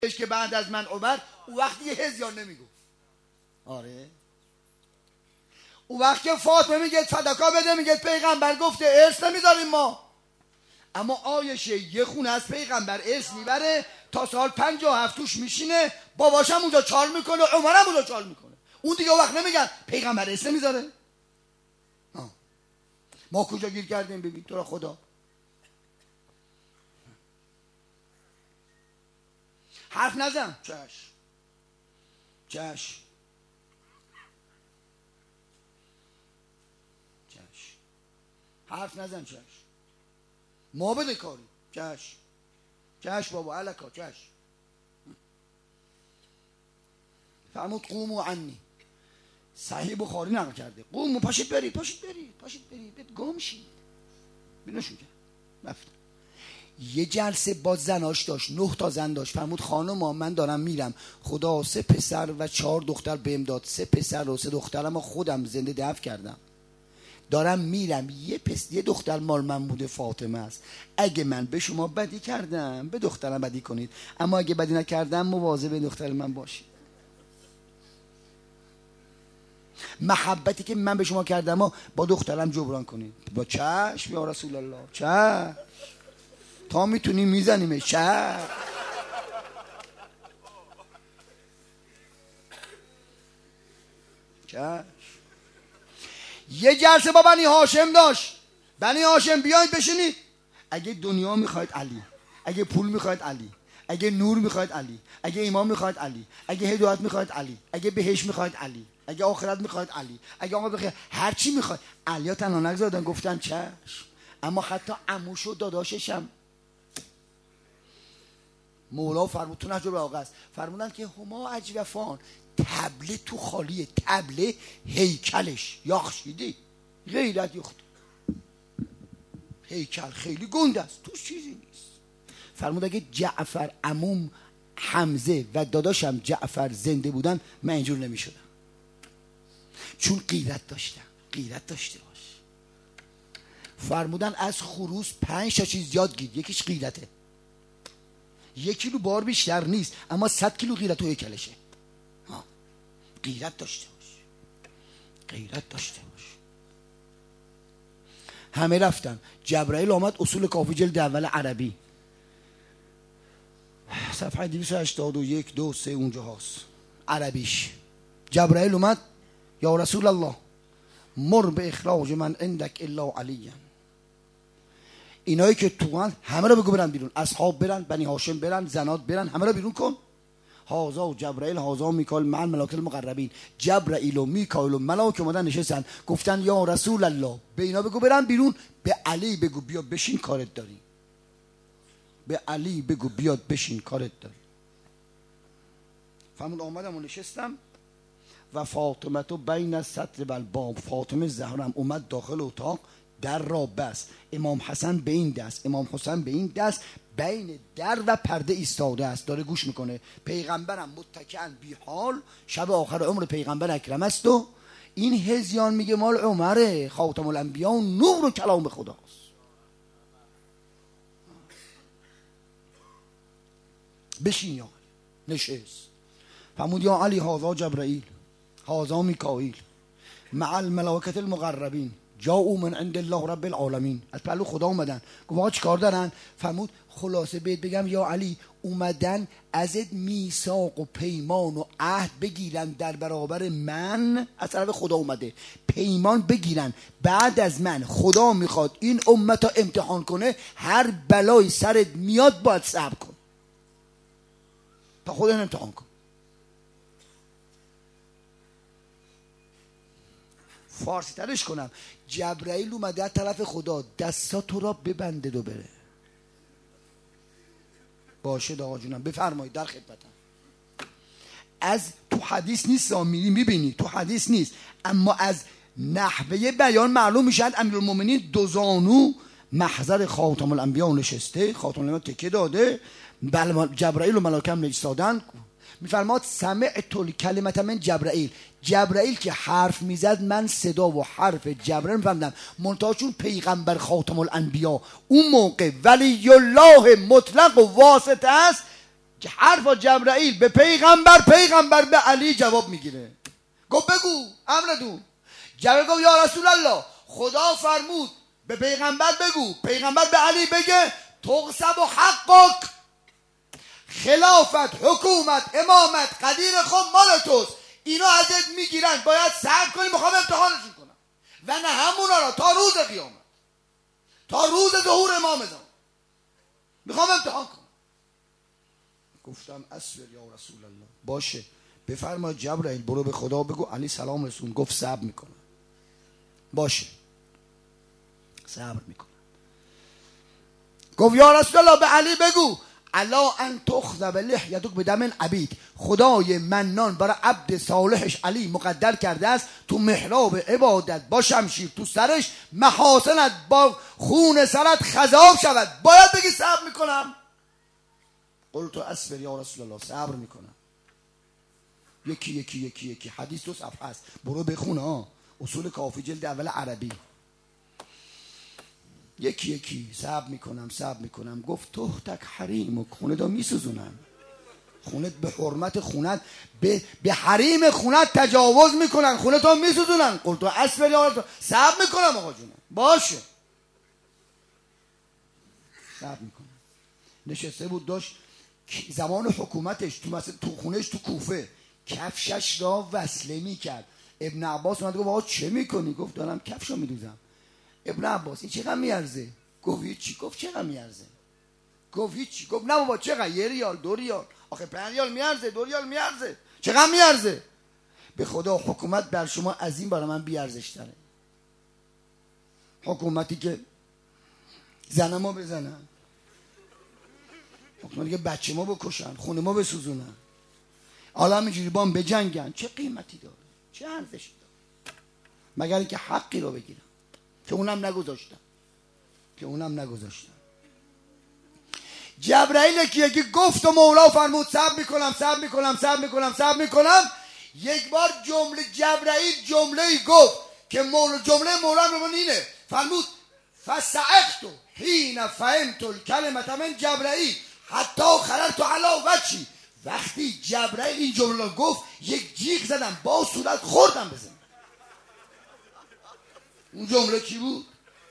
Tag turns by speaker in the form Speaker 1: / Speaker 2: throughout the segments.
Speaker 1: که بعد از من عمر، اون وقت یه هزیان نمیگفت. آره اون وقت که فاطمه میگه صدقه بده، میگه پیغمبر گفته ارث نمیذاریم ما. اما عایشه یه خونه از پیغمبر ارث میبره تا سال 57 توش میشینه، باباشم اونجا چال میکنه، عمرم اونجا چال میکنه. اون دیگه وقت نمیگن پیغمبر ارث نمیذاره. ما کجا گیر کردیم؟ ببین تو را خدا. حرف نزن. چش حرف نزن. چش ما بده کاری. چش بابا علکا. چش فرمود قوموا عنی. صحیح بخاری نقل کرده. قوموا پاشید برید گم شید. بینشون کرد رفتن. یه جلسه با زناش داشت، 9 تا زن داشت. فرمود خانم من دارم میرم، خدا 3 پسر و 4 دختر بهم داد. 3 پسر و 3 دخترم خودم زنده دفن کردم. دارم میرم، یه دختر مال من بوده، فاطمه است. اگه من به شما بدی کردم به دخترم بدی کنید، اما اگه بدی نکردم مواظب دختر من باشید. محبتی که من به شما کردم با دخترم جبران کنید. با چشم یا رسول الله. چشم تا میتونیم میزنیمش. چشم یه جلسه با بنی هاشم داشت. بنی هاشم بیاید بشینید. اگه دنیا میخواید علی، اگه پول میخواید علی، اگه نور میخواید علی، اگه ایمان میخواید علی، اگه هدایت میخواید علی، اگه بهشت میخواید علی، اگه آخرت میخواید علی، اگه آقا بخیر هر چی میخواید. علیا تنها نگذاشتن، گفتن چشم. اما حتی عموش و داداششم مولا فرمود تو نهج البلاغه است، فرمودن که هما اجوفان، تبله تو خالیه، تبله هیکلش یخشیده غیرت یخت، هیکل خیلی گنده است توش چیزی نیست. فرمود اگه جعفر عموم حمزه و داداشم جعفر زنده بودن من اینجور نمی شدم، چون غیرت داشتم. غیرت داشته باش. فرمودن از خروس 5 تا چیز یاد گیر، یکیش غیرته. 1 کیلو بار بیشتر نیست، اما 100 کیلو غیرت و هیکلشه. غیرت داشته باش. غیرت داشته باش. همه رفتن. جبرائیل آمد، اصول کافی جلد اول عربی صفحه 281 2 3 اونجا هاست عربیش. جبرائیل اومد یا رسول الله مر به اخراج من عندك الا علیا. اینایی که تو همه رو بگو برن بیرون، اصحاب برن، بنی هاشم برن، زنات برن، همه رو بیرون کن. هازا و جبرائیل، هازا و میکائیل مع الملائکه المقربین. جبرائیل و میکائیل و ملائکه اومدن نشستن، گفتن یا رسول الله به اینا بگو برن بیرون، به علی بگو بیا بشین کارت داری. به علی بگو بیاد بشین کارت داری. فرمود آمدم و نشستم و فاطمه تو بین السطر و الباب. فاطمه زهرا اومد داخل اتاق، در را بست. امام حسن به این دست، امام حسین به این دست، بین در و پرده ایستاده است، داره گوش میکنه. پیغمبرم متکئاً بی حال، شب آخر عمر پیغمبر اکرم است و این هزیان میگه مال عمره، خاتم الانبیا و نور و کلام خداست. بشین یا نشست. فرمود یا علی هذا جبرائیل هذا میکائیل مع الملائکه المقربین جاءوا من عند الله رب العالمین. از پهلو خدا اومدن. گفت آقا چیکار دارن؟ فرمود خلاصه بهت بگم یا علی، اومدن ازت میثاق و پیمان و عهد بگیرن در برابر من. از طرف خدا اومده پیمان بگیرن، بعد از من خدا میخواد این امت رو امتحان کنه، هر بلای سرت میاد باید صبر کن تا خدا امتحان کن. فارسی ترش کنم، جبرائیل اومده از طرف خدا، دستا تو را ببنده و بره. باشه آقا جونم بفرمایید در خدمتم. از تو حدیث نیست، میری میبینی تو حدیث نیست، اما از نحوه بیان معلوم میشد امیرالمومنین دوزانو محضر خاتم الانبیا نشسته، خاتم الانبیا تکه داده، جبرائیل و ملائکه هم نشستادن. میفرماد سمعت الکلمة من جبرائیل. جبرائیل که حرف میزد من صدا و حرف جبرائیل میفهمدم، منتها چون پیغمبر خاتم الانبیا اون موقع ولی الله مطلق و واسطه است، که حرف جبرائیل به پیغمبر به علی جواب میگیره. گفت بگو امردون. جبرائیل گفت یا رسول الله خدا فرمود به پیغمبر بگو، پیغمبر به علی بگه تغصب و حقک، خلافت، حکومت، امامت، قدیر خود مال توست، اینا ازت میگیرن، باید صبر کنی، میخوام امتحانشون کنم و نه همونا را تا روز قیامت، تا روز ظهور امام زمان میخوام امتحان کنم. گفتم اصبر یا رسول الله. باشه بفرما جبرائیل برو به خدا بگو علی سلام رسون. گفت صبر میکنم. باشه صبر میکنم. گفت یا رسول الله به علی بگو الا ان تخذب لحیتک بدم عبید، خدای منان برای عبد صالحش علی مقدر کرده است تو محراب عبادت با شمشیر تو سرش محاسنت با خون سرت خضاب شود. باید بگی صبر میکنم. قلت اصبر یا رسول الله، صبر میکنم. یکی حدیث 2 صفحه است، برو بخون ها، اصول کافی جلد اول عربی. یکی صبر میکنم. گفت تحتک حریم، خونه دا میسوزونم، خونت به حرمت خونت به حریم خونت تجاوز میکنن، خونه تا میسوزونن. قلت اصبر یا رسول الله، صبر میکنم آقا جونم. باشه صبر میکنم. نشسته بود داشت زمان حکومتش تو مثلا تو خونش تو کوفه کفشش را وصله میکرد. ابن عباس اومد گفت آقا چه میکنی؟ گفت دارم کفشو میدوزم. ابن عباس این چقدر میارزه؟ گفت هیچی. گفت چقدر میارزه؟ گفت هیچی. گفت نه بابا چقدر؟ 1 ریال 2 ریال. آخه 5 ریال میارزه، 2 ریال میارزه، چقدر میارزه؟ به خدا حکومت بر شما از این برای من بیارزش تره. حکومتی که زن ما بزنن، حکومتی که بچه ما بکشن، خونه ما بسوزونن، حالا اینجوری با هم بجنگن، چه قیمتی داره؟ چه ارزشی داره؟ مگر اینکه حقی رو بگیرن که اونم نگذاشتن. جبرائیل که گفت و مولا فرمود صبر میکنم. یک بار جبرائیل جمله گفت که جمله مولا رو اینه، فرمود فسعقت حین فهمت الکلمة من جبرائیل حتی خررت علی وجهی. وقتی جبرائیل این جمله گفت یک جیغ زدم، با صورت خوردم بزنم. اون جمله چی بود؟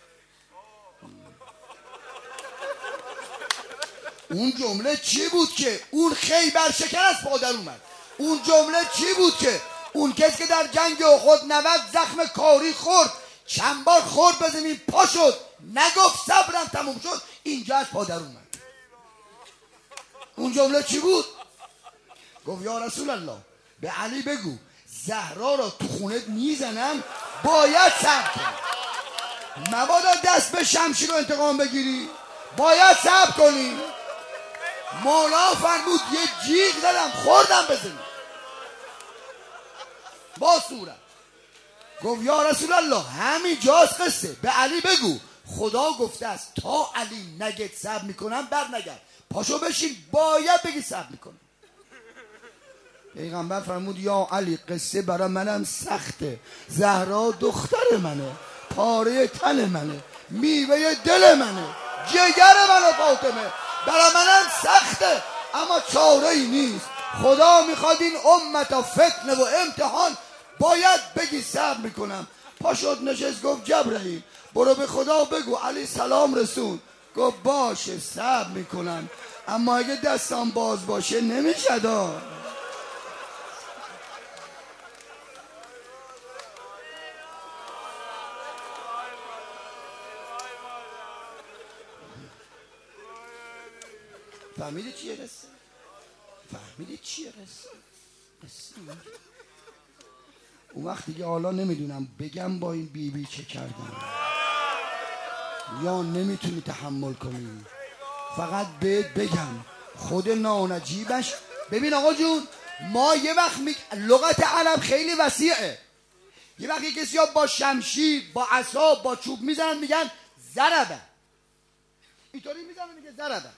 Speaker 1: اون جمله چی بود که اون خیبر شکن از پادر اومد؟ اون جمله چی بود که اون کسی که در جنگ احد 90 زخم کاری خورد، چند بار خورد به زمین پا شد، نگفت صبرم تموم شد، اینجا از پادر اومد. اون جمله چی بود؟ گفت یا رسول الله به علی بگو زهرا را تو خونت میزنم، باید صبر کنی، مبادا دست به شمشیر رو انتقام بگیری، باید صبر کنی. مولا فرمود یه جیغ زدم خوردم بزنی با صورت. گفت یا رسول الله همین جاست قصه، به علی بگو خدا گفته است تا علی نگت صبر میکنم بر نگرد، پاشو بشین، باید بگی صبر میکنم. پیغمبر فرمود یا علی قصه برای منم سخته، زهرا دختر منه، پاره تن منه، میوه دل منه، جگر منه، فاطمه برای منم سخته، اما چاره ای نیست. خدا میخواد این امت فتنه و امتحان، باید بگی صبر میکنم. پاشد نشست گفت جبرائیل برو به خدا بگو علی سلام رسون. گفت باشه صبر میکنم، اما اگه دستم باز باشه نمیشه دا. فهمیدی چیه قصه؟ اون وقت دیگه حالا نمیدونم بگم با این بی چه کردم یا نمیتونی تحمل کنی، فقط بهت بگم خود نانجیبش. ببین آقا جون، ما یه وقت لغت عرب خیلی وسیعه. یه وقت کسی ها با شمشیر، با عصا، با چوب میزنن میگن ضربه، اینطوری میزنن میگه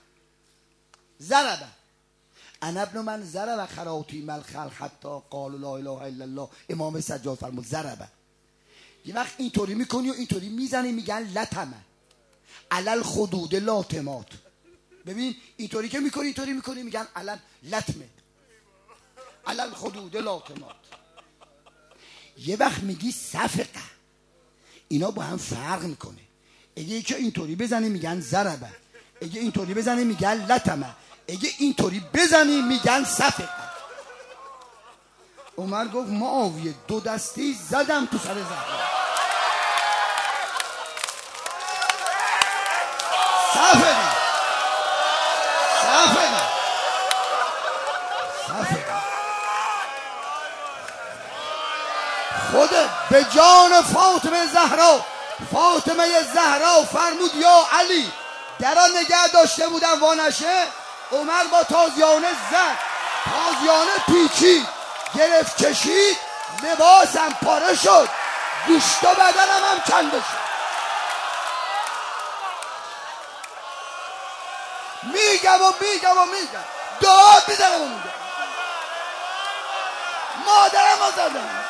Speaker 1: ضربه. انا ابن من ضرب خراطی مل خلق حتی قال لا اله الا الله. امام سجاد فرمود ضربه. یه وقت اینطوری میکنی و اینطوری میزنی میگن لطمه علل خدود لاتمات. ببین اینطوری که میکنی اینطوری میکنی میگن علل لطمه، علل خدود لاطمات. یه وقت میگی صفقه، اینا با هم فرق میکنه. اگه که اینطوری بزنی میگن ضربه، اگه اینطوری بزنی میگن لطمه، اگه اینطوری بزنی میگن صفقه. عمر گفت معاویه دو دستی زدم تو سر زهرا. صفقه صفقه صفقه. خود به جان فاطمه زهرا، فاطمه زهرا فرمود یا علی درا نگه داشته بودم وانشه. عمر با تازیانه زد، تازیانه پیچید، گرفت کشید، لباسم پاره شد، گوشت و بدنم هم کنده شد. میگم داد میزنم و میگم مادرم رو زدم.